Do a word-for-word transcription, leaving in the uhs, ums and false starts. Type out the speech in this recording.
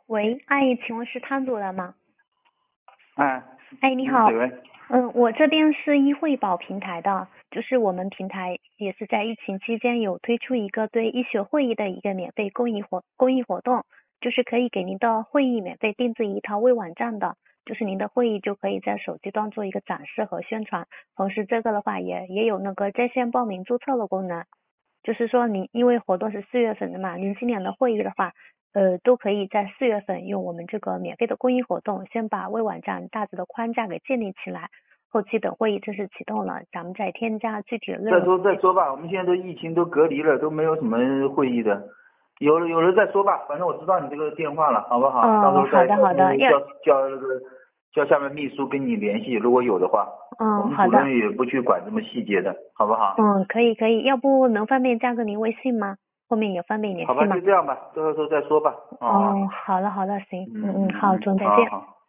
喂，阿姨，请问是摊主了吗？ 哎， 哎，你好， 你是谁喂？ 嗯，我这边是易惠保平台的，就是我们平台也是在疫情期间有推出一个对医学会议的一个免费公益活公益活动，就是可以给您的会议免费定制一套微网站的，就是您的会议就可以在手机端做一个展示和宣传，同时这个的话也也有那个在线报名注册的功能，就是说您因为活动是四月份的嘛，您今年的会议的话。呃，都可以在四月份用我们这个免费的公益活动，先把微网站大致的框架给建立起来，后期等会议正式启动了，咱们再添加具体的内容。 再说再说吧，我们现在都疫情都隔离了，都没有什么会议的，有了有了再说吧，反正我知道你这个电话了，好不好？ 哦， 到时候再好的好的，要叫叫那个叫下面秘书跟你联系，如果有的话，我嗯好的， 们主任也不去管这么细节的，好不好？ 嗯可以可以，要不能方便加个您微信吗？后面也方便联好吧， 系吗？ 就这样吧，到时候再说吧。啊。 哦，好了好了，行，嗯嗯， 嗯嗯好， 嗯， 总再见。 好好。